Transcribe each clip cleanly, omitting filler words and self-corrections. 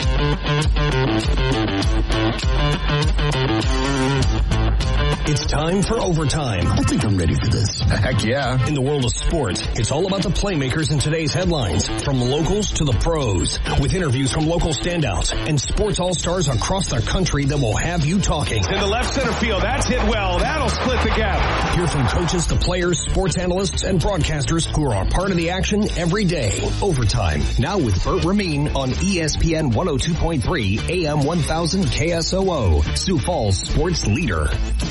It's time for overtime. I think I'm ready for this. Heck yeah. In the world of sports, it's all about the playmakers in today's headlines, from locals to the pros, with interviews from local standouts and sports all-stars across the country that will have you talking. In the left center field, that's hit well. That'll split the gap. Hear from coaches to players, sports analysts, and broadcasters who are a part of the action every day. Overtime, now with Bert Ramin on ESPN 102.3 AM 1000 KSOO, Sioux Falls sports leader.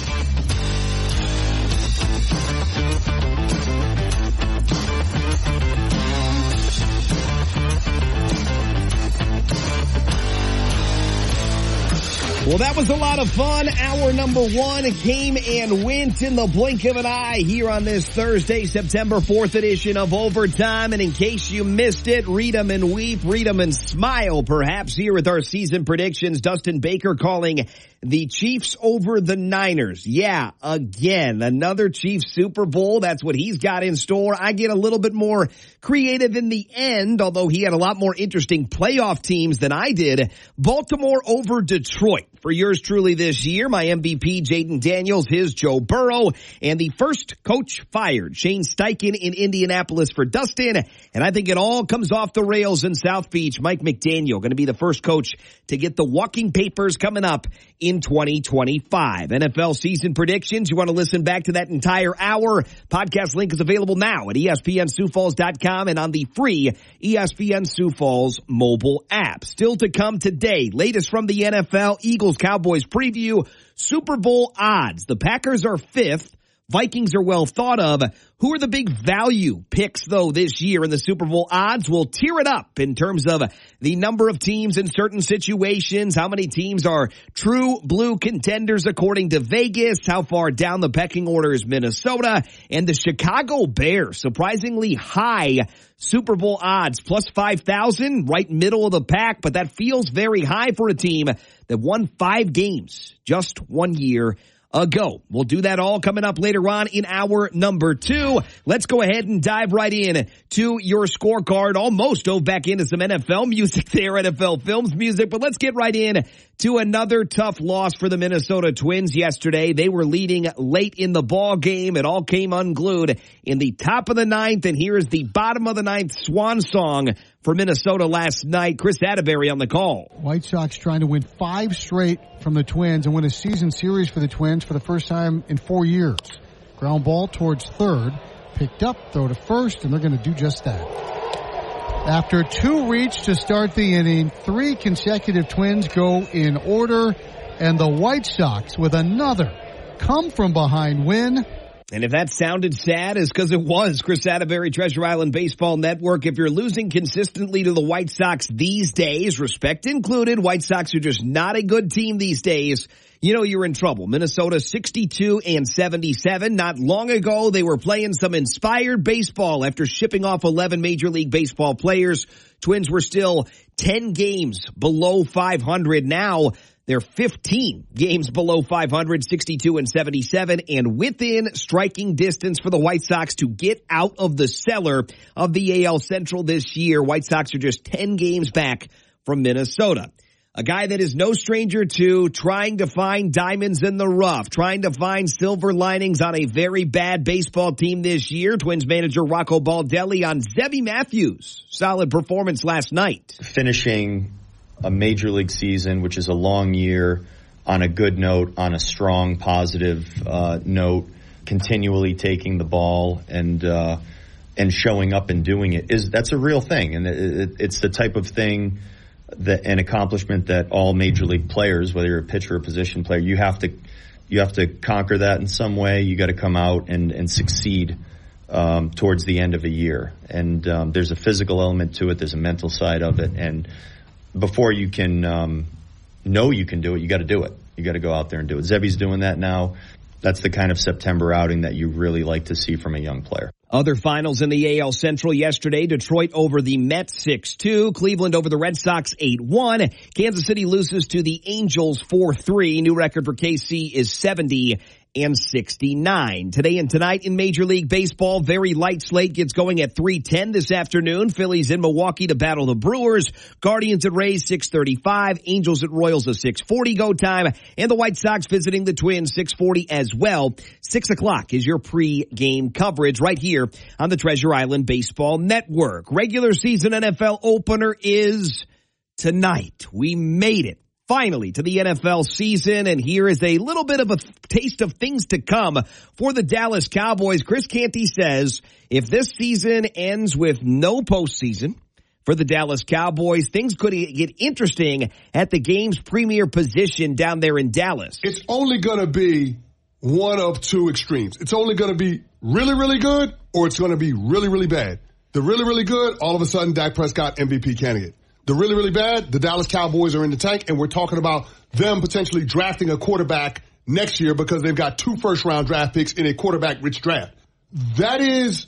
Well, that was a lot of fun. Hour number one came and went in the blink of an eye here on this Thursday, September 4th edition of Overtime. And in case you missed it, read them and weep, read them and smile, perhaps, here with our season predictions. Dustin Baker calling the Chiefs over the Niners. Yeah, again, another Chiefs Super Bowl. That's what he's got in store. I get a little bit more creative in the end, although he had a lot more interesting playoff teams than I did. Baltimore over Detroit for yours truly this year. My MVP, Jaden Daniels, his Joe Burrow, and the first coach fired, Shane Steichen in Indianapolis for Dustin. And I think it all comes off the rails in South Beach. Mike McDaniel going to be the first coach to get the walking papers coming up in 2025. NFL season predictions. You want to listen back to that entire hour? Podcast link is available now at ESPNSiouxFalls.com and on the free ESPN Sioux Falls mobile app. Still to come today, latest from the NFL, Eagles-Cowboys preview, Super Bowl odds. The Packers are 5th. Vikings are well thought of. Who are the big value picks, though, this year in the Super Bowl odds? We'll tear it up in terms of the number of teams in certain situations, how many teams are true blue contenders according to Vegas, how far down the pecking order is Minnesota, and the Chicago Bears, surprisingly high Super Bowl odds, plus 5,000, right middle of the pack, but that feels very high for a team that won 5 games just 1 year ago. We'll do that all coming up later on in hour number 2. Let's go ahead and dive right in to your scorecard. Almost dove back into some NFL music there, NFL Films music, but let's get right in to another tough loss for the Minnesota Twins yesterday. They were leading late in the ball game. It all came unglued in the top of the 9th, and here is the bottom of the 9th swan song for Minnesota last night. Chris Atterbury on the call. White Sox trying to win 5 straight from the Twins and win a season series for the Twins for the first time in 4 years. Ground ball towards third, picked up, throw to first, and they're going to do just that. After 2 reach to start the inning, 3 consecutive Twins go in order, and the White Sox with another come-from-behind win. And if that sounded sad, it's because it was. Chris Atterbury, Treasure Island Baseball Network. If you're losing consistently to the White Sox these days, respect included, White Sox are just not a good team these days. You know you're in trouble. Minnesota 62-77. Not long ago, they were playing some inspired baseball after shipping off 11 Major League Baseball players. Twins were still 10 games below 500. Now they're 15 games below 500, 62-77, and within striking distance for the White Sox to get out of the cellar of the AL Central this year. White Sox are just 10 games back from Minnesota. A guy that is no stranger to trying to find diamonds in the rough, trying to find silver linings on a very bad baseball team this year. Twins manager Rocco Baldelli on Zebby Matthews. Solid performance last night. Finishing a major league season, which is a long year, on a good note, on a strong, positive note, continually taking the ball and showing up and doing it, that's a real thing. And it's the type of thing that an accomplishment that all major league players, whether you're a pitcher or a position player, you have to conquer that in some way. You got to come out and succeed towards the end of a year. And there's a physical element to it. There's a mental side of it. And before you can know you can do it, you got to do it. You got to go out there and do it. Zebby's doing that now. That's the kind of September outing that you really like to see from a young player. Other finals in the AL Central yesterday, Detroit over the Mets 6-2, Cleveland over the Red Sox 8-1, Kansas City loses to the Angels 4-3, new record for KC is 70-69. and 69. Today and tonight in Major League Baseball, very light slate gets going at 3:10 this afternoon. Phillies in Milwaukee to battle the Brewers. Guardians at Rays 6:35. Angels at Royals a 6:40 go time. And the White Sox visiting the Twins 6:40 as well. 6 o'clock is your pre-game coverage right here on the Treasure Island Baseball Network. Regular season NFL opener is tonight. We made it finally to the NFL season, and here is a little bit of a taste of things to come for the Dallas Cowboys. Chris Canty says if this season ends with no postseason for the Dallas Cowboys, things could get interesting at the game's premier position down there in Dallas. It's only going to be one of two extremes. It's only going to be really, really good, or it's going to be really, really bad. The really, really good, all of a sudden, Dak Prescott, MVP candidate. The really, really bad, the Dallas Cowboys are in the tank, and we're talking about them potentially drafting a quarterback next year because they've got 2 first-round draft picks in a quarterback-rich draft. That is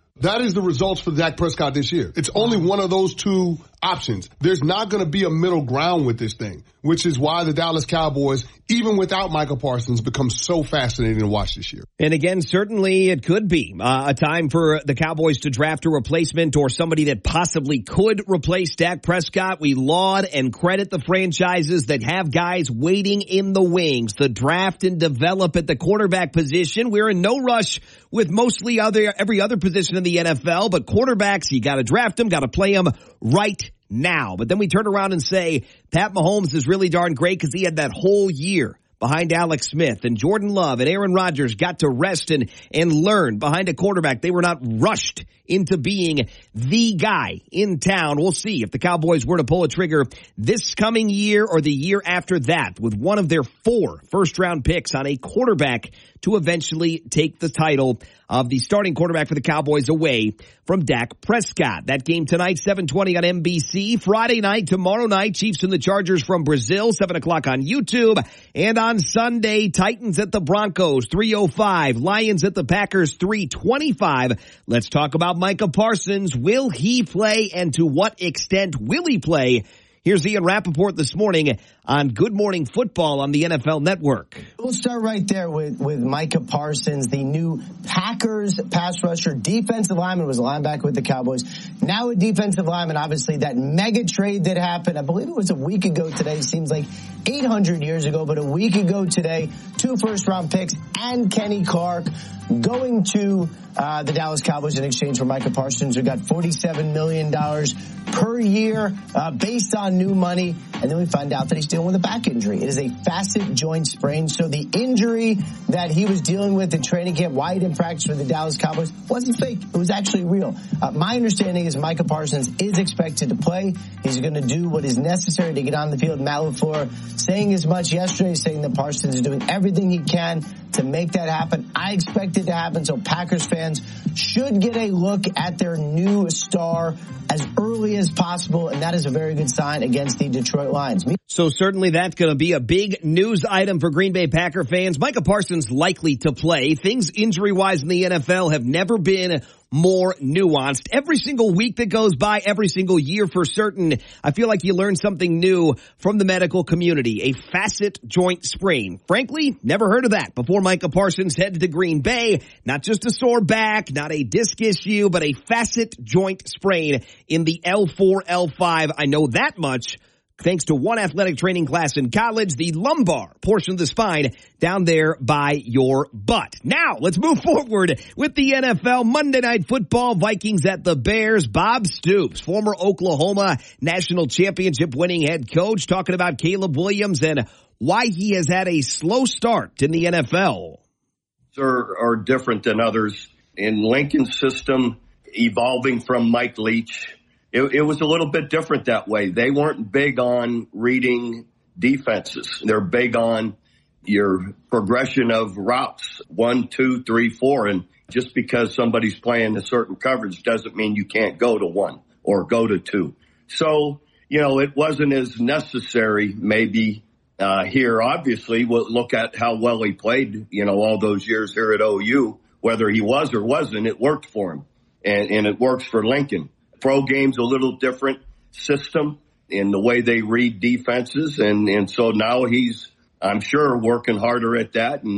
the results for Dak Prescott this year. It's only one of those two options. There's not going to be a middle ground with this thing, which is why the Dallas Cowboys, even without Micah Parsons, become so fascinating to watch this year. And again, certainly it could be a time for the Cowboys to draft a replacement or somebody that possibly could replace Dak Prescott. We laud and credit the franchises that have guys waiting in the wings to draft and develop at the quarterback position. We're in no rush with mostly every other position in the NFL, but quarterbacks, you got to draft them, got to play them right now. But then we turn around and say Pat Mahomes is really darn great because he had that whole year behind Alex Smith, and Jordan Love and Aaron Rodgers got to rest and learn behind a quarterback. They were not rushed into being the guy in town. We'll see if the Cowboys were to pull a trigger this coming year or the year after that with one of their 4 first-round picks on a quarterback to eventually take the title of the starting quarterback for the Cowboys away from Dak Prescott. That game tonight, 7:20 on NBC. Friday night, tomorrow night, Chiefs and the Chargers from Brazil, 7 o'clock on YouTube. And on Sunday, Titans at the Broncos, 3:05. Lions at the Packers, 3:25. Let's talk about Micah Parsons. Will he play, and to what extent will he play? Here's Ian Rappaport this morning on Good Morning Football on the NFL Network. We'll start right there with Micah Parsons, the new Packers pass rusher, defensive lineman, was a linebacker with the Cowboys. Now a defensive lineman, obviously that mega trade that happened, I believe it was a week ago today, seems like 800 years ago, but a week ago today, 2 first-round picks and Kenny Clark going to the Dallas Cowboys in exchange for Micah Parsons, who got $47 million per year based on new money. And then we find out that he's dealing with a back injury. It is a facet joint sprain. So the injury that he was dealing with in training camp, why he didn't practice with the Dallas Cowboys, wasn't fake. It was actually real. My understanding is Micah Parsons is expected to play. He's going to do what is necessary to get on the field. Matt LaFleur saying as much yesterday, saying that Parsons is doing everything he can to make that happen. I expect it to happen. So Packers fans should get a look at their new star as early as possible, and that is a very good sign against the Detroit Lions. So certainly that's going to be a big news item for Green Bay Packer fans. Micah Parsons likely to play. Things injury-wise in the NFL have never been more nuanced. Every single week that goes by, every single year for certain, I feel like you learn something new from the medical community. A facet joint sprain. Frankly, never heard of that before Micah Parsons headed to Green Bay. Not just a sore back, not a disc issue, but a facet joint sprain in the L4, L5. I know that much thanks to one athletic training class in college, the lumbar portion of the spine down there by your butt. Now, let's move forward with the NFL. Monday Night Football, Vikings at the Bears. Bob Stoops, former Oklahoma national championship winning head coach, talking about Caleb Williams and why he has had a slow start in the NFL. Are different than others. In Lincoln's system, evolving from Mike Leach, it was a little bit different that way. They weren't big on reading defenses. They're big on your progression of routes, 1, 2, 3, 4. And just because somebody's playing a certain coverage doesn't mean you can't go to 1 or go to 2. So, it wasn't as necessary maybe here. Obviously, we'll look at how well he played, all those years here at OU. Whether he was or wasn't, it worked for him. And it works for Lincoln. Pro game's a little different system in the way they read defenses. And so now he's, I'm sure, working harder at that. And,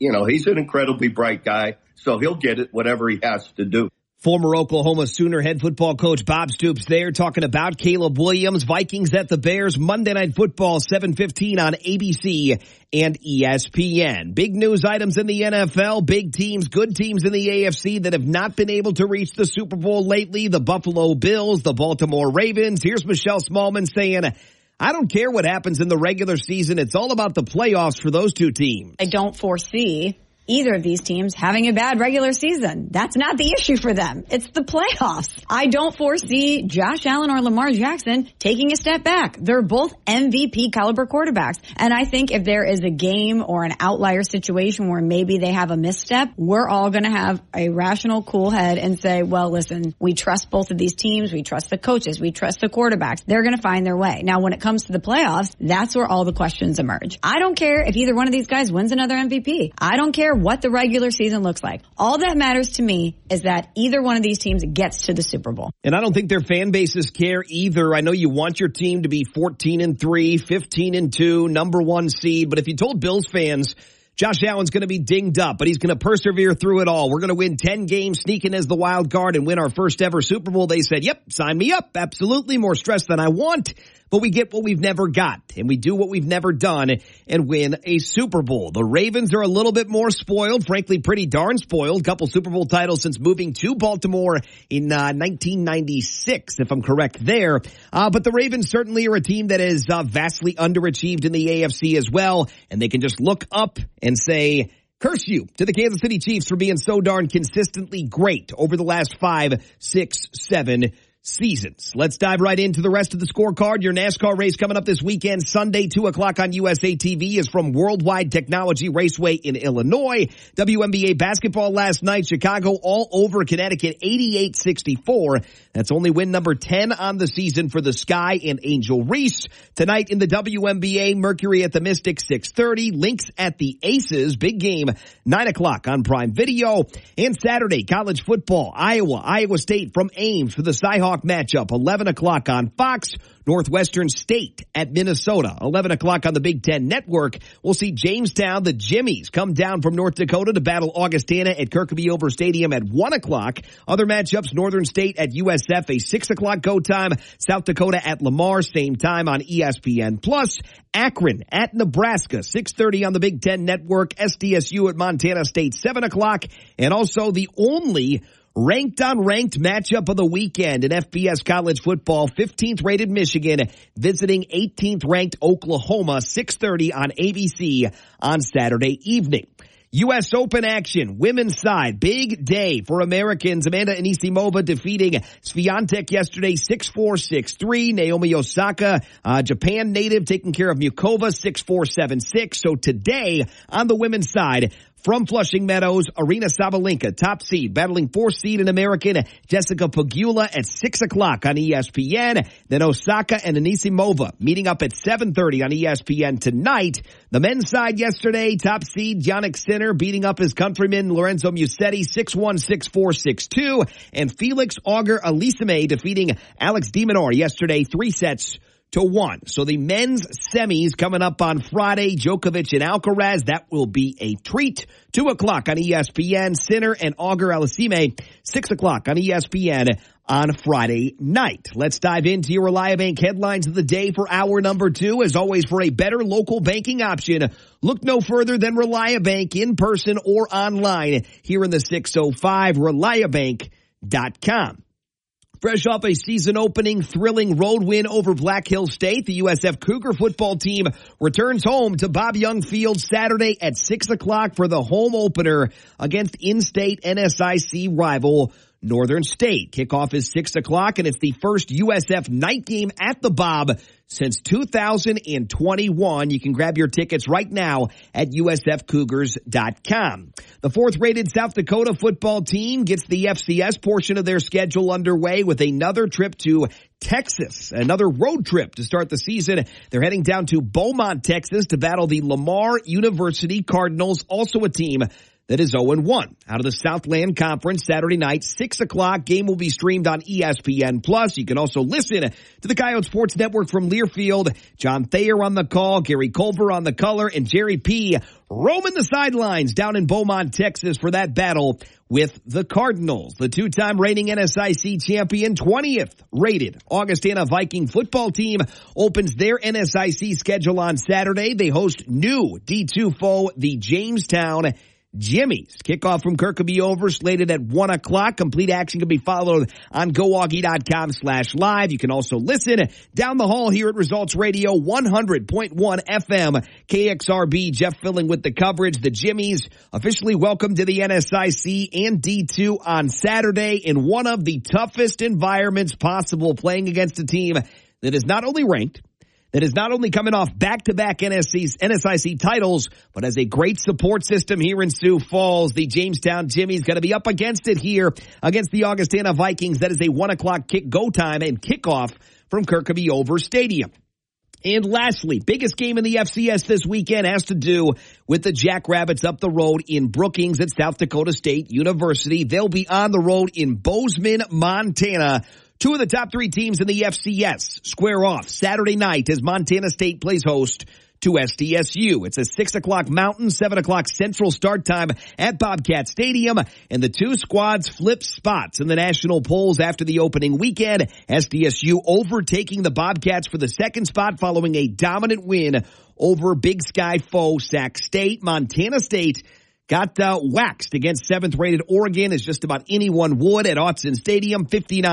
he's an incredibly bright guy, so he'll get it, whatever he has to do. Former Oklahoma Sooner head football coach Bob Stoops there talking about Caleb Williams. Vikings at the Bears, Monday Night Football, 7:15 on ABC and ESPN. Big news items in the NFL, big teams, good teams in the AFC that have not been able to reach the Super Bowl lately. The Buffalo Bills, the Baltimore Ravens. Here's Michelle Smallman saying, I don't care what happens in the regular season. It's all about the playoffs for those two teams. I don't foresee either of these teams having a bad regular season. That's not the issue for them. It's the playoffs. I don't foresee Josh Allen or Lamar Jackson taking a step back. They're both MVP caliber quarterbacks. And I think if there is a game or an outlier situation where maybe they have a misstep, we're all going to have a rational, cool head and say, well, listen, we trust both of these teams. We trust the coaches. We trust the quarterbacks. They're going to find their way. Now, when it comes to the playoffs, that's where all the questions emerge. I don't care if either one of these guys wins another MVP. I don't care what the regular season looks like. All that matters to me is that either one of these teams gets to the Super Bowl. And I don't think their fan bases care either. I know you want your team to be 14-3, 15-2, number one seed, but if you told Bills fans Josh Allen's going to be dinged up, but he's going to persevere through it all, we're going to win 10 games, sneak in as the wild card, and win our first ever Super Bowl, they said, yep, sign me up. Absolutely, more stress than I want. But we get what we've never got, and we do what we've never done and win a Super Bowl. The Ravens are a little bit more spoiled, frankly pretty darn spoiled. Couple Super Bowl titles since moving to Baltimore in 1996, if I'm correct there. But the Ravens certainly are a team that is vastly underachieved in the AFC as well, and they can just look up and say, curse you to the Kansas City Chiefs for being so darn consistently great over the last 5, 6, 7 seasons. Let's dive right into the rest of the scorecard. Your NASCAR race coming up this weekend, Sunday, 2 o'clock on USA TV, is from Worldwide Technology Raceway in Illinois. WNBA basketball last night, Chicago all over Connecticut, 88-64. That's only win number 10 on the season for the Sky and Angel Reese. Tonight in the WNBA, Mercury at the Mystics, 6:30. Lynx at the Aces, big game, 9 o'clock on Prime Video. And Saturday, college football, Iowa State from Ames for the Cyhawk matchup, 11 o'clock on Fox. Northwestern State at Minnesota, 11 o'clock on the Big Ten Network. We'll see Jamestown, the Jimmies, come down from North Dakota to battle Augustana at Kirkby-Over Stadium at 1 o'clock. Other matchups, Northern State at USF, a 6 o'clock go time. South Dakota at Lamar, same time on ESPN+. Akron at Nebraska, 6:30 on the Big Ten Network. SDSU at Montana State, 7 o'clock. And also the only ranked on ranked matchup of the weekend in FBS college football, 15th rated Michigan visiting 18th ranked Oklahoma, 6:30 on ABC on Saturday evening. U.S. Open action, women's side, big day for Americans. Amanda Anisimova defeating Swiatek yesterday, 6-4, 6-3. Naomi Osaka, Japan native, taking care of Mukova, 6-4, 7-6. So today on the women's side, from Flushing Meadows, Arina Sabalenka, top seed, battling 4th seed in American Jessica Pegula at 6 o'clock on ESPN. Then Osaka and Anisimova meeting up at 7:30 on ESPN tonight. The men's side yesterday, top seed Yannick Sinner beating up his countryman Lorenzo Musetti, 6-1, 6-4, 6-2. And Felix Auger-Aliassime defeating Alex de Minaur yesterday, 3-1. So the men's semis coming up on Friday, Djokovic and Alcaraz, that will be a treat. 2 o'clock on ESPN, Sinner and Auger-Aliassime, 6 o'clock on ESPN on Friday night. Let's dive into your Reliabank headlines of the day for hour number 2. As always, for a better local banking option, look no further than Reliabank in person or online here in the 605, Reliabank.com. Fresh off a season opening thrilling road win over Black Hill State, the USF Cougar football team returns home to Bob Young Field Saturday at 6 o'clock for the home opener against in-state NSIC rival Northern State. Kickoff is 6 o'clock, and it's the first USF night game at the Bob since 2021. You can grab your tickets right now at usfcougars.com. The 4th-rated South Dakota football team gets the FCS portion of their schedule underway with another trip to Texas, another road trip to start the season. They're heading down to Beaumont, Texas to battle the Lamar University Cardinals, also a team that is 0-1. Out of the Southland Conference, Saturday night, 6 o'clock. Game will be streamed on ESPN+. You can also listen to the Coyote Sports Network from Learfield. John Thayer on the call, Gary Culver on the color, and Jerry P. roaming the sidelines down in Beaumont, Texas for that battle with the Cardinals. The two-time reigning NSIC champion, 20th rated Augustana Viking football team opens their NSIC schedule on Saturday. They host new D2 foe, the Jamestown Jimmies. Kickoff from Kirkby over, slated at 1 o'clock. Complete action can be followed on GoWalkie.com/live. You can also listen down the hall here at Results Radio, 100.1 FM, KXRB. Jeff Filling with the coverage. The Jimmies officially welcome to the NSIC and D2 on Saturday in one of the toughest environments possible, playing against a team that is not only ranked, that is not only coming off back-to-back NSIC titles, but has a great support system here in Sioux Falls. The Jamestown Jimmies going to be up against it here against the Augustana Vikings. That is a 1 o'clock go time and kickoff from Kirkby Over Stadium. And lastly, biggest game in the FCS this weekend has to do with the Jackrabbits up the road in Brookings at South Dakota State University. They'll be on the road in Bozeman, Montana. Two of the top three teams in the FCS square off Saturday night as Montana State plays host to SDSU. It's a 6 o'clock Mountain, 7 o'clock Central start time at Bobcat Stadium, and the two squads flip spots in the national polls after the opening weekend. SDSU overtaking the Bobcats for the second spot following a dominant win over Big Sky foe Sac State. Montana State got waxed against 7th-rated Oregon, as just about anyone would, at Autzen Stadium,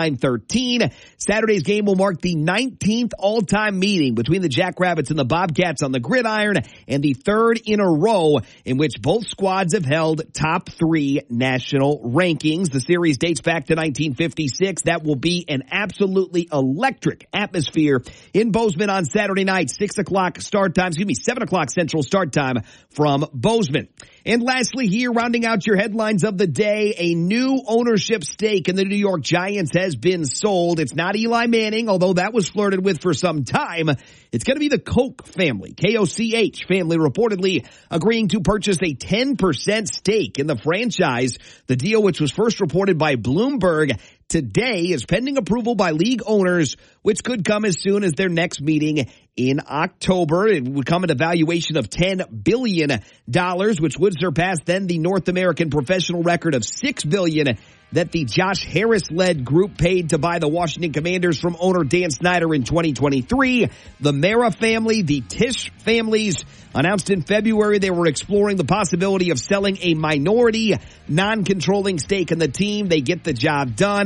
59-13. Saturday's game will mark the 19th all-time meeting between the Jackrabbits and the Bobcats on the gridiron, and the third in a row in which both squads have held top 3 national rankings. The series dates back to 1956. That will be an absolutely electric atmosphere in Bozeman on Saturday night, 6 o'clock start time, 7 o'clock Central start time from Bozeman. And lastly here, rounding out your headlines of the day, a new ownership stake in the New York Giants has been sold. It's not Eli Manning, although that was flirted with for some time. It's going to be the Koch family, K-O-C-H family, reportedly agreeing to purchase a 10% stake in the franchise. The deal, which was first reported by Bloomberg today, is pending approval by league owners, which could come as soon as their next meeting in October. It would come at a valuation of $10 billion, which would surpass then the North American professional record of $6 billion that the Josh Harris-led group paid to buy the Washington Commanders from owner Dan Snyder in 2023. The Mara family, the Tisch families, announced in February they were exploring the possibility of selling a minority, non-controlling stake in the team. They get the job done.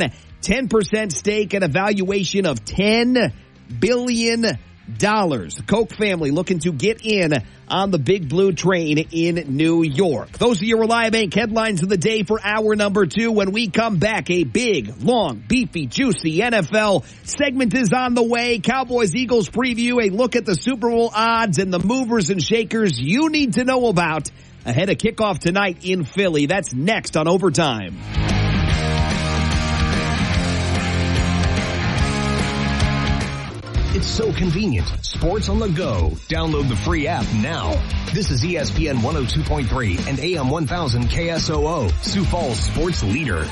10% stake and a valuation of $10 billion. The Koch family looking to get in on the Big Blue train in New York. Those are your Reliabank headlines of the day for hour number 2. When we come back, a big, long, beefy, juicy NFL segment is on the way. Cowboys-Eagles preview, a look at the Super Bowl odds and the movers and shakers you need to know about ahead of kickoff tonight in Philly. That's next on Overtime. It's so convenient. Sports on the go. Download the free app now. This is ESPN 102.3 and AM 1000 KSOO, Sioux Falls sports leader.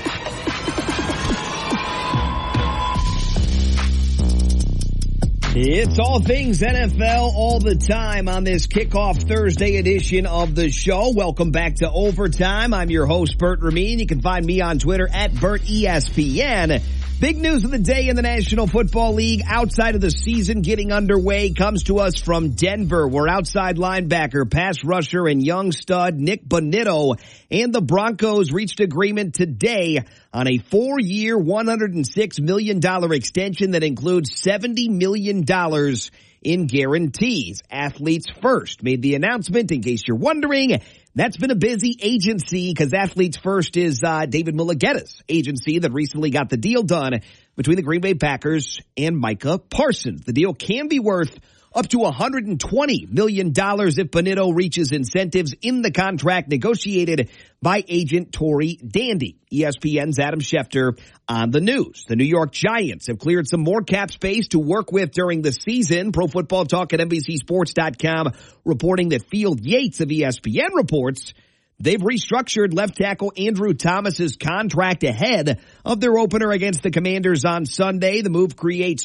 It's all things NFL all the time on this kickoff Thursday edition of the show. Welcome back to Overtime. I'm your host, Bert Ramin. You can find me on Twitter at BertESPN. Big news of the day in the National Football League outside of the season getting underway comes to us from Denver, where outside linebacker, pass rusher, and young stud Nick Bonitto and the Broncos reached agreement today on a 4-year, $106 million extension that includes $70 million in guarantees. Athletes First made the announcement, in case you're wondering. That's been a busy agency because Athletes First is David Mulugheta's agency that recently got the deal done between the Green Bay Packers and Micah Parsons. The deal can be worth up to $120 million if Bonitto reaches incentives in the contract negotiated by agent Tory Dandy. ESPN's Adam Schefter on the news. The New York Giants have cleared some more cap space to work with during the season. Pro Football Talk at NBCSports.com reporting that Field Yates of ESPN reports they've restructured left tackle Andrew Thomas's contract ahead of their opener against the Commanders on Sunday. The move creates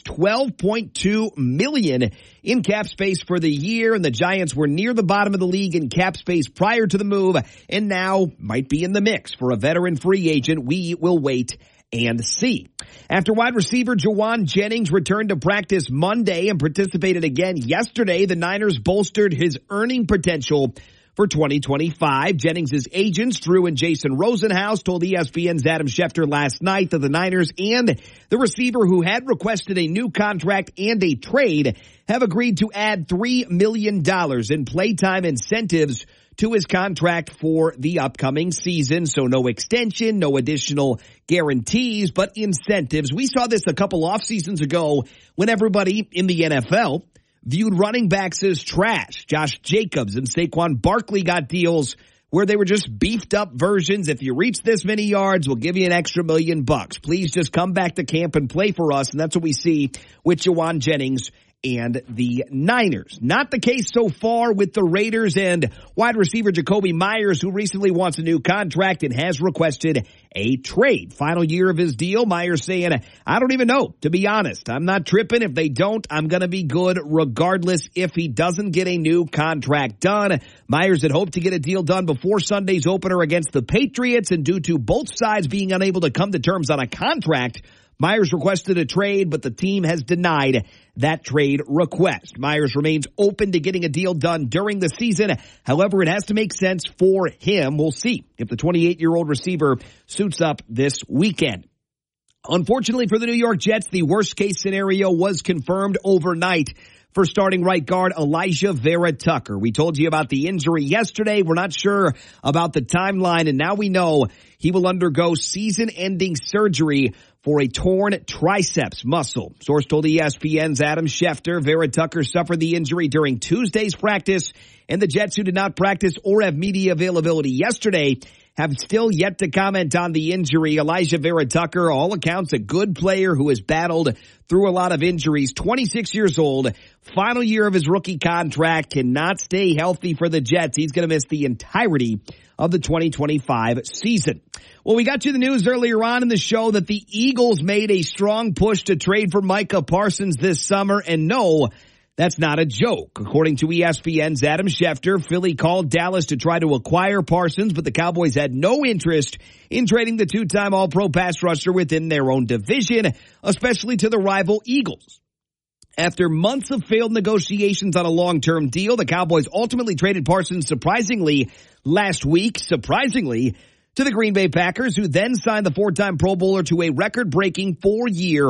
$12.2 million in cap space for the year, and the Giants were near the bottom of the league in cap space prior to the move, and now might be in the mix for a veteran free agent. We will wait and see. After wide receiver Jauan Jennings returned to practice Monday and participated again yesterday, the Niners bolstered his earning potential for 2025. Jennings' agents, Drew and Jason Rosenhaus, told ESPN's Adam Schefter last night that the Niners and the receiver who had requested a new contract and a trade have agreed to add $3 million in playtime incentives to his contract for the upcoming season. So no extension, no additional guarantees, but incentives. We saw this a couple off seasons ago when everybody in the NFL viewed running backs as trash. Josh Jacobs and Saquon Barkley got deals where they were just beefed up versions. If you reach this many yards, we'll give you an extra $1 million. Please just come back to camp and play for us. And that's what we see with Jauan Jennings and the Niners. Not the case so far with the Raiders and wide receiver Jacoby Myers, who recently wants a new contract and has requested a trade. Final year of his deal, Myers saying, I don't even know, to be honest. I'm not tripping. If they don't, I'm going to be good regardless if he doesn't get a new contract done. Myers had hoped to get a deal done before Sunday's opener against the Patriots, and due to both sides being unable to come to terms on a contract, Myers requested a trade, but the team has denied that trade request. Myers remains open to getting a deal done during the season. However, it has to make sense for him. We'll see if the 28-year-old receiver suits up this weekend. Unfortunately for the New York Jets, the worst-case scenario was confirmed overnight for starting right guard Elijah Vera Tucker. We told you about the injury yesterday. We're not sure about the timeline, and now we know he will undergo season-ending surgery for a torn triceps muscle. Source told ESPN's Adam Schefter Vera Tucker suffered the injury during Tuesday's practice, and the Jets, who did not practice or have media availability yesterday, have still yet to comment on the injury. Elijah Vera Tucker, all accounts, a good player who has battled through a lot of injuries. 26 years old, final year of his rookie contract, cannot stay healthy for the Jets. He's going to miss the entirety of the 2025 season. Well, we got you the news earlier on in the show that the Eagles made a strong push to trade for Micah Parsons this summer, and no, that's not a joke. According to ESPN's Adam Schefter, Philly called Dallas to try to acquire Parsons, but the Cowboys had no interest in trading the two-time All-Pro pass rusher within their own division, especially to the rival Eagles. After months of failed negotiations on a long-term deal, the Cowboys ultimately traded Parsons last week, to the Green Bay Packers, who then signed the four-time Pro Bowler to a record-breaking 4-year,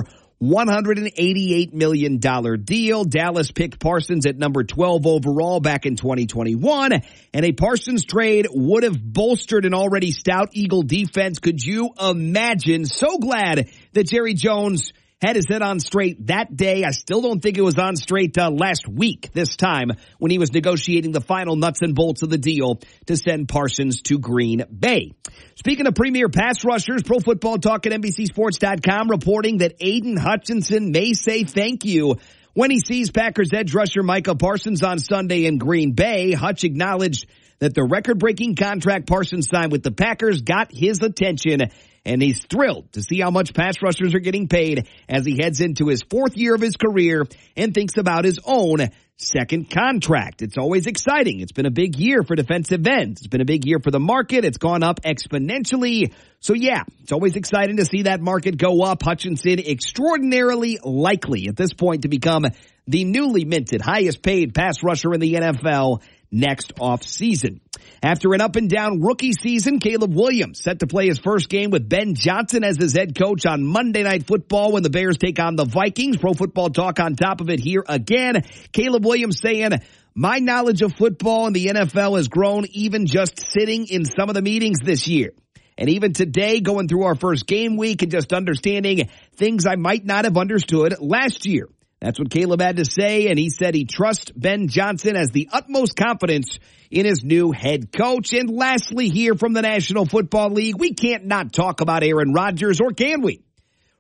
$188 million deal. Dallas picked Parsons at number 12 overall back in 2021, and a Parsons trade would have bolstered an already stout Eagle defense. Could you imagine? So glad that Jerry Jones had his head on straight that day. I still don't think it was on straight last week, this time, when he was negotiating the final nuts and bolts of the deal to send Parsons to Green Bay. Speaking of premier pass rushers, Pro Football Talk at NBCSports.com reporting that Aiden Hutchinson may say thank you when he sees Packers edge rusher Micah Parsons on Sunday in Green Bay. Hutch acknowledged that the record-breaking contract Parsons signed with the Packers got his attention, and he's thrilled to see how much pass rushers are getting paid as he heads into his fourth year of his career and thinks about his own second contract. It's always exciting. It's been a big year for defensive ends. It's been a big year for the market. It's gone up exponentially. So yeah, it's always exciting to see that market go up. Hutchinson extraordinarily likely at this point to become the newly minted highest paid pass rusher in the NFL next offseason. After an up-and-down rookie season, Caleb Williams set to play his first game with Ben Johnson as his head coach on Monday Night Football when the Bears take on the Vikings. Pro Football Talk on top of it here again. Caleb Williams saying, my knowledge of football and the NFL has grown even just sitting in some of the meetings this year. And even today, going through our first game week and just understanding things I might not have understood last year. That's what Caleb had to say, and he said he trusts Ben Johnson as the utmost confidence in his new head coach. And lastly, here from the National Football League, we can't not talk about Aaron Rodgers, or can we?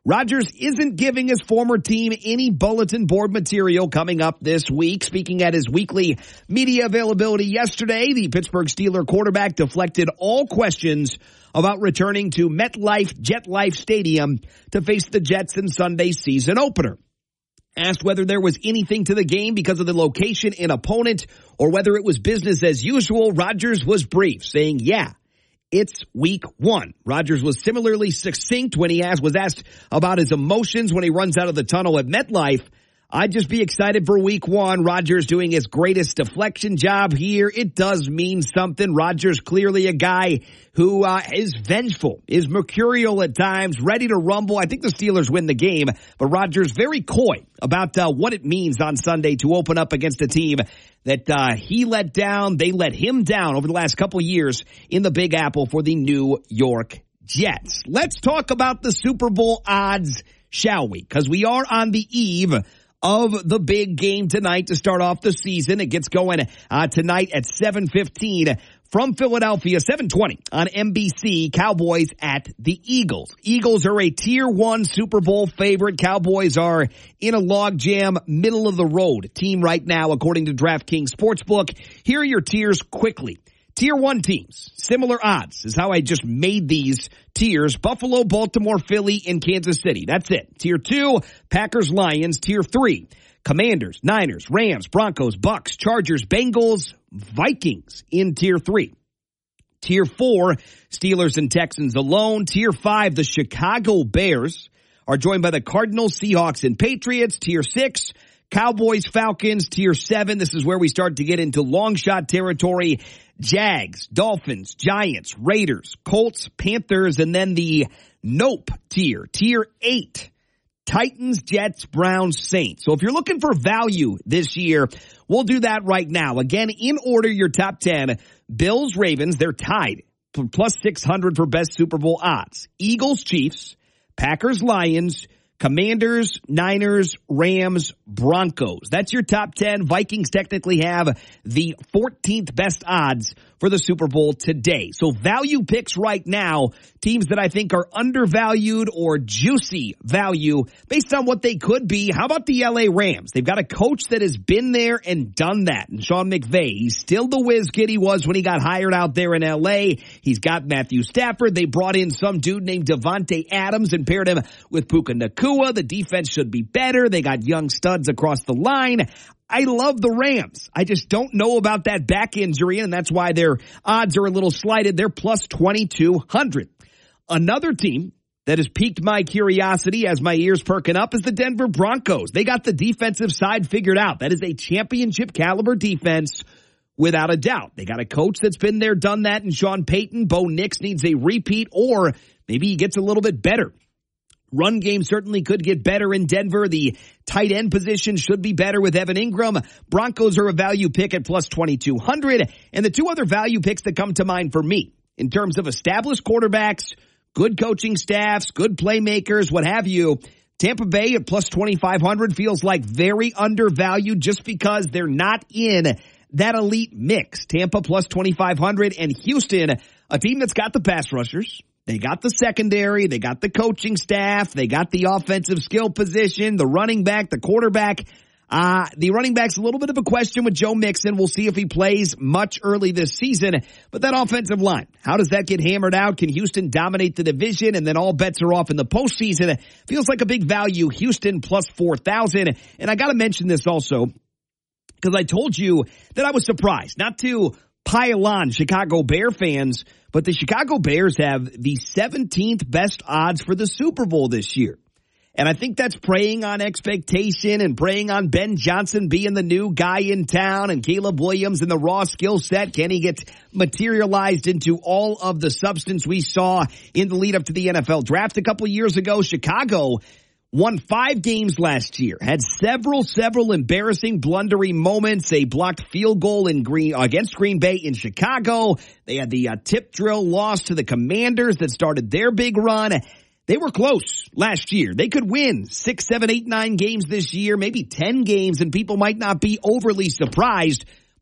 Rodgers isn't giving his former team any bulletin board material coming up this week. Speaking at his weekly media availability yesterday, the Pittsburgh Steelers quarterback deflected all questions about returning to MetLife Stadium to face the Jets in Sunday's season opener. Asked whether there was anything to the game because of the location and opponent or whether it was business as usual, Rodgers was brief, saying, yeah, it's week one. Rodgers was similarly succinct when he was asked about his emotions when he runs out of the tunnel at MetLife. I'd just be excited for week one. Rodgers doing his greatest deflection job here. It does mean something. Rodgers clearly a guy who is vengeful, is mercurial at times, ready to rumble. I think the Steelers win the game, but Rodgers very coy about what it means on Sunday to open up against a team that he let down. They let him down over the last couple years in the Big Apple for the New York Jets. Let's talk about the Super Bowl odds, shall we? Because we are on the eve of the big game tonight to start off the season. It gets going tonight at 7:15 from Philadelphia, 7:20 on NBC, Cowboys at the Eagles. Eagles are a Tier 1 Super Bowl favorite. Cowboys are in a logjam, middle of the road team right now, according to DraftKings Sportsbook. Here are your tiers quickly. Tier 1 teams, similar odds is how I just made these tiers. Buffalo, Baltimore, Philly, and Kansas City. That's it. Tier 2, Packers, Lions. Tier 3, Commanders, Niners, Rams, Broncos, Bucks, Chargers, Bengals, Vikings in Tier 3. Tier 4, Steelers and Texans alone. Tier 5, the Chicago Bears are joined by the Cardinals, Seahawks, and Patriots. Tier 6, Cowboys, Falcons. Tier 7, this is where we start to get into long shot territory. Jags, Dolphins, Giants, Raiders, Colts, Panthers, and then the nope tier. Tier 8, Titans, Jets, Browns, Saints. So if you're looking for value this year, we'll do that right now. Again, in order, your top 10, Bills, Ravens, they're tied. Plus 600 for best Super Bowl odds. Eagles, Chiefs, Packers, Lions, Commanders, Niners, Rams, Broncos. That's your top 10. Vikings technically have the 14th best odds for the Super Bowl today. So value picks right now, teams that I think are undervalued or juicy value based on what they could be. How about the LA Rams? They've got a coach that has been there and done that. And Sean McVay, he's still the whiz kid he was when he got hired out there in LA. He's got Matthew Stafford. They brought in some dude named Devontae Adams and paired him with Puka Nacua. The defense should be better. They got young studs across the line. I love the Rams. I just don't know about that back injury, and that's why their odds are a little slighted. They're plus 2,200. Another team that has piqued my curiosity as my ears perking up is the Denver Broncos. They got the defensive side figured out. That is a championship caliber defense without a doubt. They got a coach that's been there, done that, and Sean Payton. Bo Nix needs a repeat, or maybe he gets a little bit better. Run game certainly could get better in Denver. The tight end position should be better with Evan Ingram. Broncos are a value pick at plus 2,200. And the two other value picks that come to mind for me in terms of established quarterbacks, good coaching staffs, good playmakers, what have you, Tampa Bay at plus 2,500 feels like very undervalued just because they're not in that elite mix. Tampa plus 2,500 and Houston, a team that's got the pass rushers. They got the secondary, they got the coaching staff, they got the offensive skill position, the running back, the quarterback. The running back's a little bit of a question with Joe Mixon. We'll see if he plays much early this season. But that offensive line, how does that get hammered out? Can Houston dominate the division? And then all bets are off in the postseason. Feels like a big value. Houston plus 4,000. And I got to mention this also because I told you that I was surprised not to pile on Chicago Bear fans, but the Chicago Bears have the 17th best odds for the Super Bowl this year. And I think that's preying on expectation and preying on Ben Johnson being the new guy in town and Caleb Williams and the raw skill set. Can he get materialized into all of the substance we saw in the lead up to the NFL draft a couple of years ago? Chicago won 5 games last year, had several embarrassing blundering moments. They blocked field goal against Green Bay in Chicago. They had the tip drill loss to the Commanders that started their big run. They were close last year. They could win 6, 7, 8, 9 games this year, maybe 10 games, and people might not be overly surprised.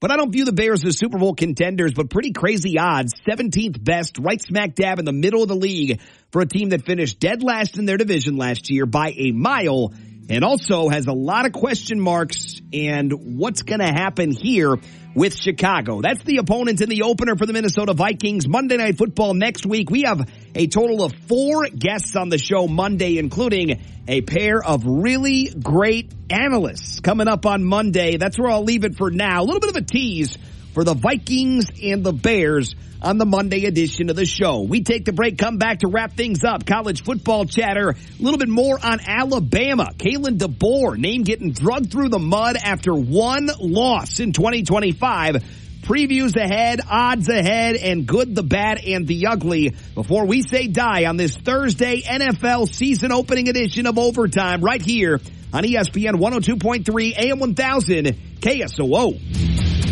But I don't view the Bears as Super Bowl contenders, but pretty crazy odds. 17th best, right smack dab in the middle of the league for a team that finished dead last in their division last year by a mile, and also has a lot of question marks and what's going to happen here with Chicago. That's the opponent in the opener for the Minnesota Vikings. Monday Night Football next week. We have a total of 4 guests on the show Monday, including a pair of really great analysts coming up on Monday. That's where I'll leave it for now. A little bit of a tease for the Vikings and the Bears on the Monday edition of the show. We take the break, come back to wrap things up. College football chatter, a little bit more on Alabama. Kalen DeBoer, name getting drugged through the mud after one loss in 2025. Previews ahead, odds ahead, and good, the bad, and the ugly before we say die on this Thursday NFL season opening edition of Overtime right here on ESPN 102.3 AM 1000 KSOO.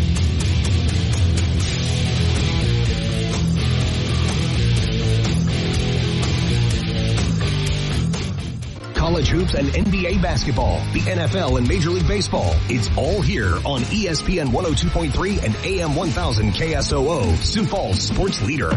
College hoops and NBA basketball, the NFL and Major League Baseball. It's all here on ESPN 102.3 and AM 1000 KSOO, Sioux Falls sports leader.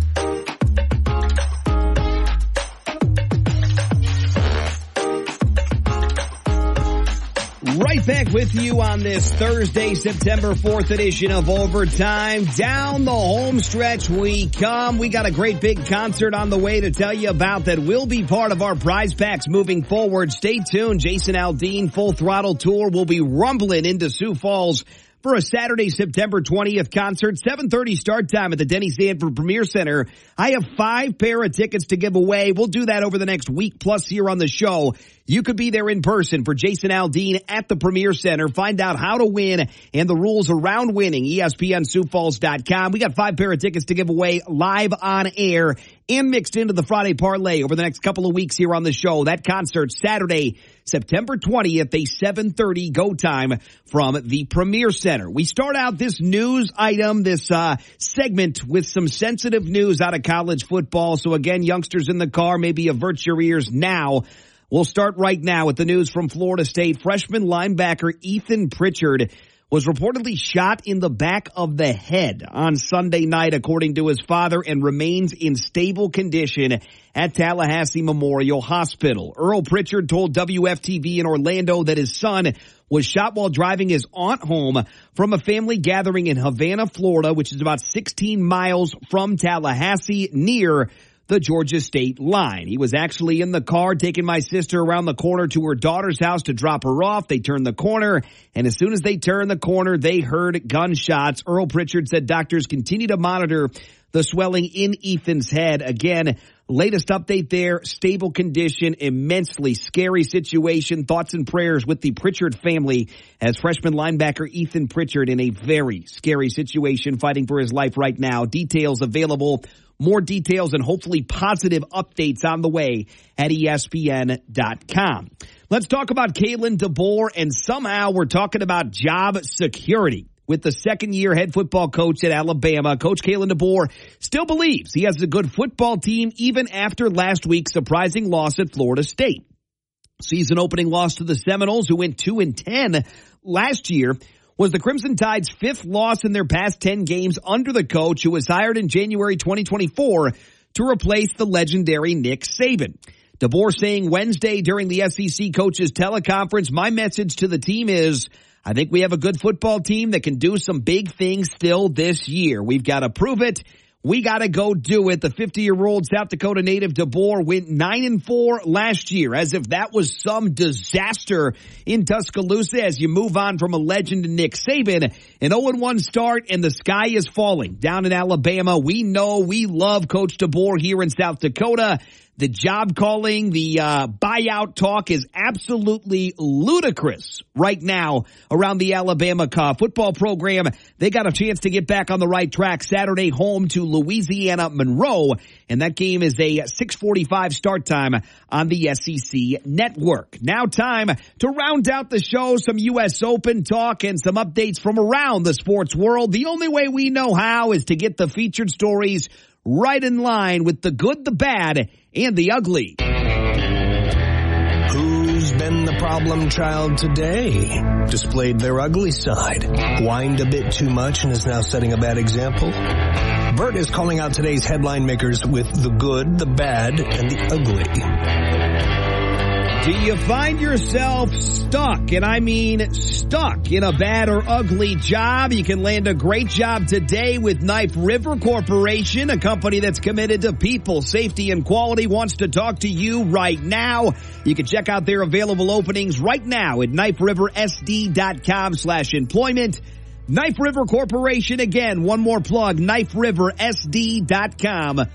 Right back with you on this Thursday, September 4th edition of Overtime. Down the home stretch we come. We got a great big concert on the way to tell you about that will be part of our prize packs moving forward. Stay tuned. Jason Aldean Full Throttle Tour will be rumbling into Sioux Falls for a Saturday, September 20th concert, 7:30 start time at the Denny Sanford Premier Center. I have 5 pair of tickets to give away. We'll do that over the next week plus here on the show. You could be there in person for Jason Aldean at the Premier Center. Find out how to win and the rules around winning. ESPNSiouxFalls.com. We got 5 pair of tickets to give away live on air and mixed into the Friday parlay over the next couple of weeks here on the show. That concert Saturday, September 20th, a 7:30 go time from the Premier Center. We start out this news item, this segment with some sensitive news out of college football. So again, youngsters in the car, maybe avert your ears now. We'll start right now with the news from Florida State. Freshman linebacker Ethan Pritchard was reportedly shot in the back of the head on Sunday night, according to his father, and remains in stable condition at Tallahassee Memorial Hospital. Earl Pritchard told WFTV in Orlando that his son was shot while driving his aunt home from a family gathering in Havana, Florida, which is about 16 miles from Tallahassee, near the Georgia state line. He was actually in the car taking my sister around the corner to her daughter's house to drop her off. They turned the corner, and as soon as they turned the corner, they heard gunshots. Earl Pritchard said doctors continue to monitor the swelling in Ethan's head. Again, latest update there, stable condition, immensely scary situation. Thoughts and prayers with the Pritchard family as freshman linebacker Ethan Pritchard in a very scary situation, fighting for his life right now. Details available. More details and hopefully positive updates on the way at ESPN.com. Let's talk about Kalen DeBoer, and somehow we're talking about job security with the second-year head football coach at Alabama. Coach Kalen DeBoer still believes he has a good football team even after last week's surprising loss at Florida State. Season opening loss to the Seminoles, who went 2-10 last year, was the Crimson Tide's 5th loss in their past 10 games under the coach who was hired in January 2024 to replace the legendary Nick Saban. DeBoer saying Wednesday during the SEC coaches teleconference, my message to the team is, I think we have a good football team that can do some big things still this year. We've got to prove it. We got to go do it. The 50-year-old South Dakota native DeBoer went 9-4 last year, as if that was some disaster in Tuscaloosa as you move on from a legend to Nick Saban. An 0-1 start, and the sky is falling down in Alabama. We know we love Coach DeBoer here in South Dakota. The job calling, the buyout talk is absolutely ludicrous right now around the Alabama football program. They got a chance to get back on the right track Saturday, home to Louisiana Monroe, and that game is a 6:45 start time on the SEC network. Now time to round out the show, some U.S. Open talk and some updates from around the sports world. The only way we know how is to get the featured stories right in line with the good, the bad, and the ugly. Who's been the problem child today displayed their ugly side, whined a bit too much, and is now setting a bad example? Bert is calling out today's headline makers with the good, the bad, and the ugly. Do you find yourself stuck, and I mean stuck, in a bad or ugly job? You can land a great job today with Knife River Corporation, a company that's committed to people, safety, and quality, wants to talk to you right now. You can check out their available openings right now at kniferiversd.com/employment. Knife River Corporation, again, one more plug, kniferiversd.com/employment.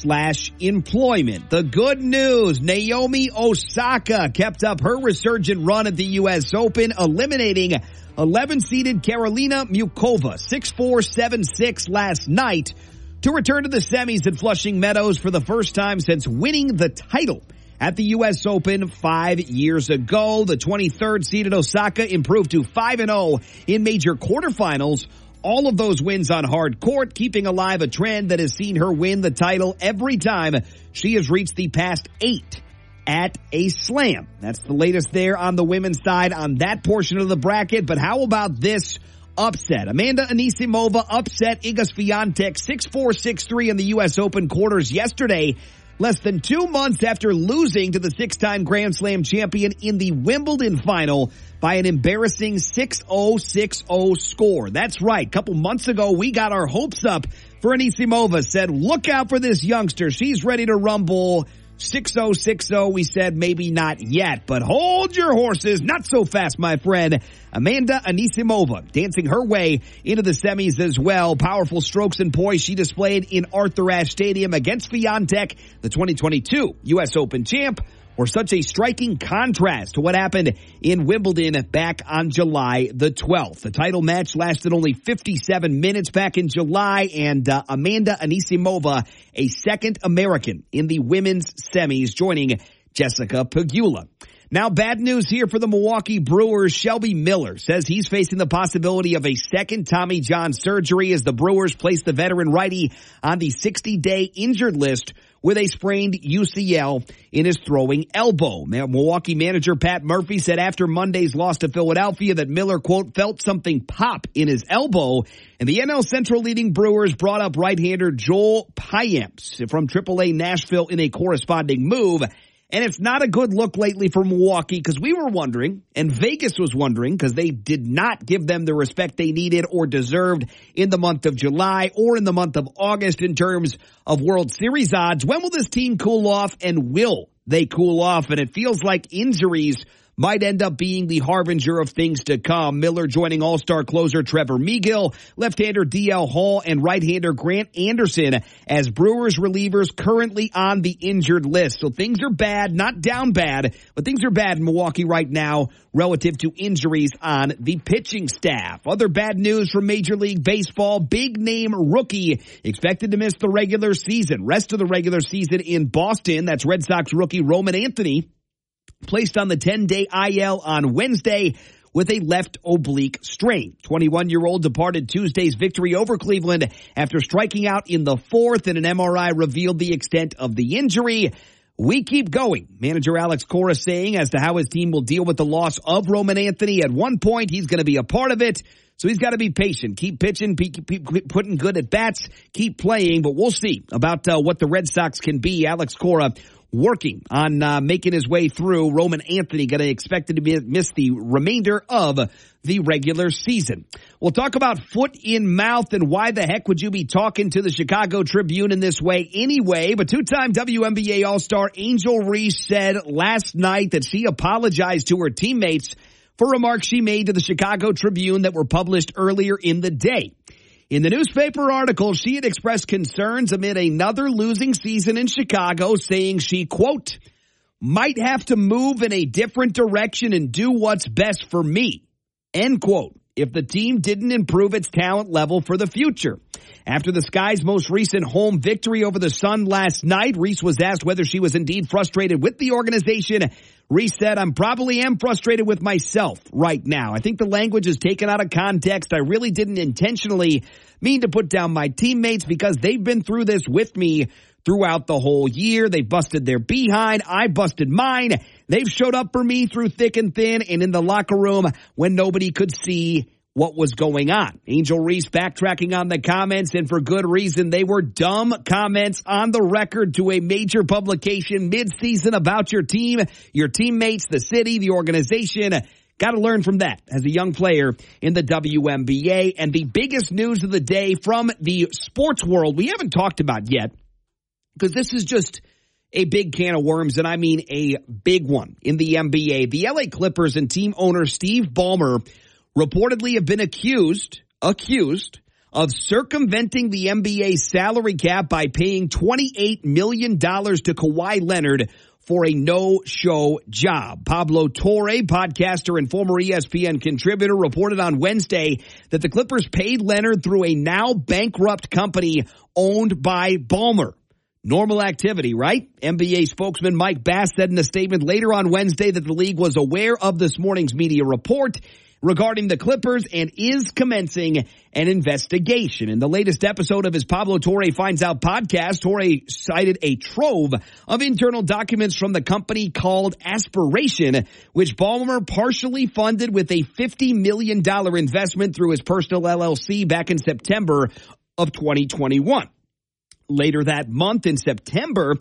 The good news, Naomi Osaka kept up her resurgent run at the U.S. Open, eliminating 11-seeded Karolina Mukova 6-4, 7-6 last night to return to the semis at Flushing Meadows for the first time since winning the title at the U.S. Open 5 years ago. The 23rd seeded Osaka improved to 5-0 in major quarterfinals. All of those wins on hard court, keeping alive a trend that has seen her win the title every time she has reached the past 8 at a slam. That's the latest there on the women's side on that portion of the bracket. But how about this upset? Amanda Anisimova upset Iga Swiatek 6-4, 6-3 in the U.S. Open quarters yesterday, less than 2 months after losing to the 6-time Grand Slam champion in the Wimbledon final by an embarrassing 6-0, 6-0 score. That's right. A couple months ago, we got our hopes up for Anisimova. Said, look out for this youngster. She's ready to rumble. 6-0, 6-0. We said maybe not yet, but hold your horses. Not so fast, my friend. Amanda Anisimova dancing her way into the semis as well. Powerful strokes and poise she displayed in Arthur Ashe Stadium against Swiatek, the 2022 U.S. Open champ, were such a striking contrast to what happened in Wimbledon back on July the 12th. The title match lasted only 57 minutes back in July, and Amanda Anisimova, a second American in the women's semis, joining Jessica Pegula. Now, bad news here for the Milwaukee Brewers. Shelby Miller says he's facing the possibility of a second Tommy John surgery as the Brewers place the veteran righty on the 60-day injured list with a sprained UCL in his throwing elbow. Milwaukee manager Pat Murphy said after Monday's loss to Philadelphia that Miller, quote, felt something pop in his elbow. And the NL Central leading Brewers brought up right-hander Joel Payamps from AAA Nashville in a corresponding move. And it's not a good look lately for Milwaukee because we were wondering, and Vegas was wondering, because they did not give them the respect they needed or deserved in the month of July or in the month of August in terms of World Series odds. When will this team cool off, and will they cool off? And it feels like injuries might end up being the harbinger of things to come. Miller joining all-star closer Trevor Megill, left-hander DL Hall, and right-hander Grant Anderson as Brewers relievers currently on the injured list. So things are bad, not down bad, but things are bad in Milwaukee right now relative to injuries on the pitching staff. Other bad news from Major League Baseball, big-name rookie expected to miss the regular season. Rest of the regular season in Boston, that's Red Sox rookie Roman Anthony, placed on the 10-day IL on Wednesday with a left oblique strain. 21-year-old departed Tuesday's victory over Cleveland after striking out in the fourth, and an MRI revealed the extent of the injury. We keep going, manager Alex Cora saying, as to how his team will deal with the loss of Roman Anthony. At one point, he's going to be a part of it, so he's got to be patient. Keep pitching, keep putting good at bats, keep playing, but we'll see about what the Red Sox can be. Alex Cora working on making his way through. Roman Anthony going to expect to miss the remainder of the regular season. We'll talk about foot in mouth and why the heck would you be talking to the Chicago Tribune in this way anyway. But two-time WNBA All-Star Angel Reese said last night that she apologized to her teammates for remarks she made to the Chicago Tribune that were published earlier in the day. In the newspaper article, she had expressed concerns amid another losing season in Chicago, saying she, quote, might have to move in a different direction and do what's best for me, end quote, if the team didn't improve its talent level for the future. After the Sky's most recent home victory over the Sun last night, Reese was asked whether she was indeed frustrated with the organization. Reese said, I probably am frustrated with myself right now. I think the language is taken out of context. I really didn't intentionally mean to put down my teammates because they've been through this with me throughout the whole year. They busted their behind. I busted mine. They've showed up for me through thick and thin and in the locker room when nobody could see what was going on. Angel Reese backtracking on the comments, and for good reason. They were dumb comments on the record to a major publication mid-season about your team, your teammates, the city, the organization. Got to learn from that as a young player in the WNBA. And the biggest news of the day from the sports world we haven't talked about yet, because this is just a big can of worms, and I mean a big one in the NBA. The LA Clippers and team owner Steve Ballmer reportedly have been accused of circumventing the NBA salary cap by paying $28 million to Kawhi Leonard for a no-show job. Pablo Torre, podcaster and former ESPN contributor, reported on Wednesday that the Clippers paid Leonard through a now bankrupt company owned by Ballmer. Normal activity, right? NBA spokesman Mike Bass said in a statement later on Wednesday that the league was aware of this morning's media report regarding the Clippers and is commencing an investigation. In the latest episode of his Pablo Torre Finds Out podcast, Torre cited a trove of internal documents from the company called Aspiration, which Ballmer partially funded with a $50 million investment through his personal LLC back in September of 2021. Later that month in September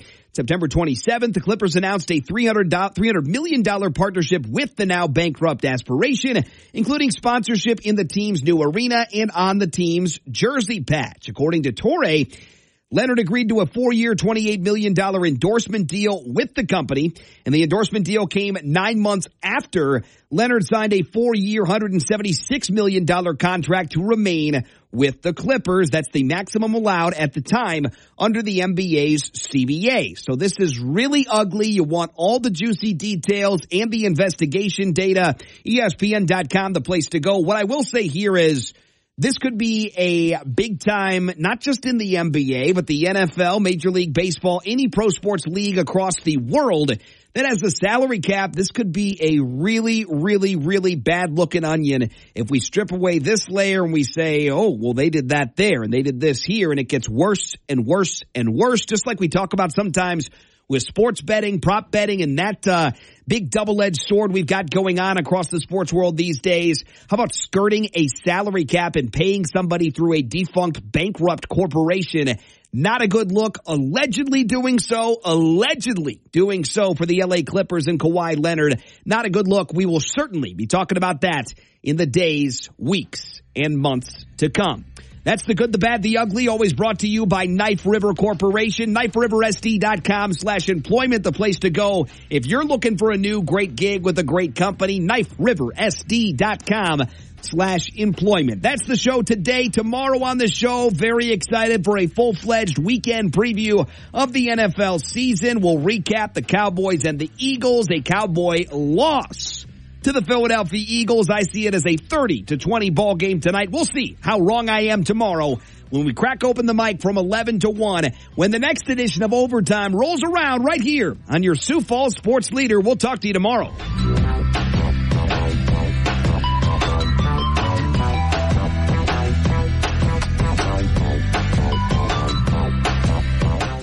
27th, the Clippers announced a $300 million partnership with the now bankrupt Aspiration, including sponsorship in the team's new arena and on the team's jersey patch. According to Torre, Leonard agreed to a 4-year, $28 million endorsement deal with the company, and the endorsement deal came 9 months after Leonard signed a 4-year, $176 million contract to remain with the Clippers. That's the maximum allowed at the time under the NBA's CBA. So this is really ugly. You want all the juicy details and the investigation data. ESPN.com, the place to go. What I will say here is, this could be a big time, not just in the NBA, but the NFL, Major League Baseball, any pro sports league across the world that has a salary cap. This could be a really, really, really bad looking onion if we strip away this layer and we say, oh, well, they did that there and they did this here, and it gets worse and worse and worse, just like we talk about sometimes with sports betting, prop betting, and that big double-edged sword we've got going on across the sports world these days. How about skirting a salary cap and paying somebody through a defunct, bankrupt corporation? Not a good look. Allegedly doing so for the LA Clippers and Kawhi Leonard. Not a good look. We will certainly be talking about that in the days, weeks, and months to come. That's the good, the bad, the ugly, always brought to you by Knife River Corporation. KnifeRiverSD.com/employment, the place to go if you're looking for a new great gig with a great company. KnifeRiverSD.com/employment. That's the show today. Tomorrow on the show, very excited for a full-fledged weekend preview of the NFL season. We'll recap the Cowboys and the Eagles, a Cowboy loss to the Philadelphia Eagles. I see it as a 30-20 ball game tonight. We'll see how wrong I am tomorrow when we crack open the mic from 11 to 1 when the next edition of Overtime rolls around right here on your Sioux Falls sports leader. We'll talk to you tomorrow.